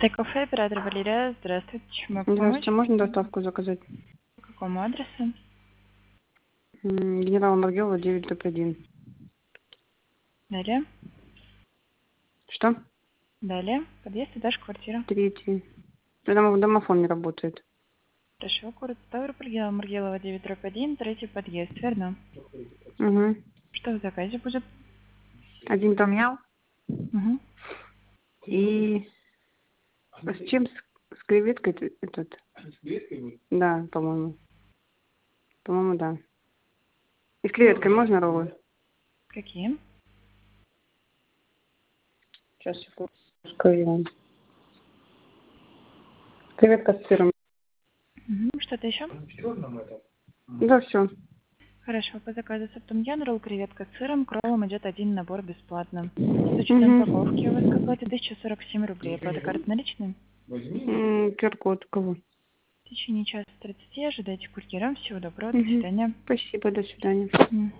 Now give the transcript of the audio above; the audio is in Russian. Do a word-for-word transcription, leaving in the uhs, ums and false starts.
Тейк-кафе, оператор Валерия. Здравствуйте, чем могу помочь? Здравствуйте, можно доставку заказать? По какому адресу? М, Генерал Маргелова, девять дробь один. Далее. Что? Далее. Подъезд, этаж, квартира. Третий. Дом- Домофон не работает. Хорошо, город Ставрополь, Генерал Маргелова, девять дробь один, третий подъезд, верно? Угу. Что в заказе будет? Один том ям Угу. и с чем? С, с креветкой т- этот? Да, по-моему. По-моему, да. И с креветкой можно роллы? Какие? Сейчас, секунду. Скажу. Креветка с сыром. Угу. Что-то еще? Да, все. Хорошо, по заказу Септом Ян, ролл креветка с сыром, к роллам идет один набор бесплатно. С учетом упаковки у вас к оплате тысяча сорок семь рублей. Оплата карты наличные? ку ар код кого? В течение часа тридцати ожидайте курьера. Всего доброго, до Угу. свидания. Спасибо, до свидания. Мгм.